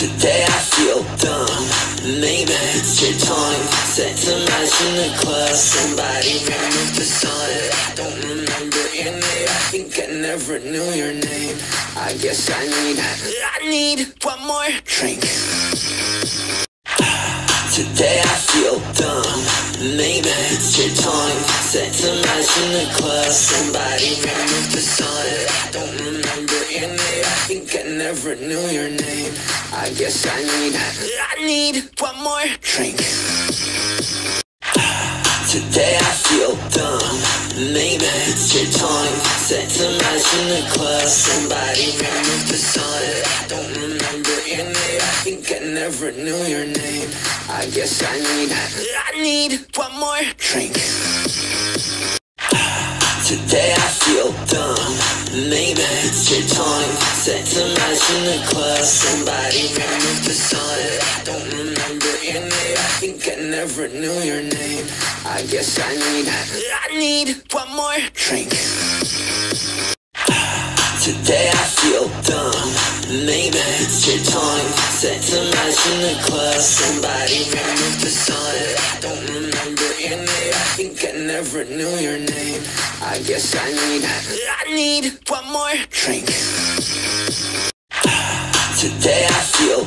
Today I feel dumb. Maybe it's your tongue set to match in the club. Somebody remove the sun. I don't remember your name. I think I never knew your name. I guess I need one more drink. Today I feel dumb. Maybe it's your tongue set to match in the club. Somebody remove the sun. I don't remember your name. I think I never knew your name. I guess I need one more drink. Today I feel dumb. Maybe it's your tongue set to match in the club. Somebody remove the sun. I don't remember your name. I think I never knew your name. I guess I need one more drink. Today I feel dumb. Maybe it's your tongue set to match in the club. Somebody remove the sun. I don't remember your name. I think I never knew your name. I guess I need one more drink. Today I feel dumb. Maybe it's your tongue set to match in the club. Somebody remove the sun. I don't remember your name. I think I never knew your name. I guess I need one more drink. Today I feel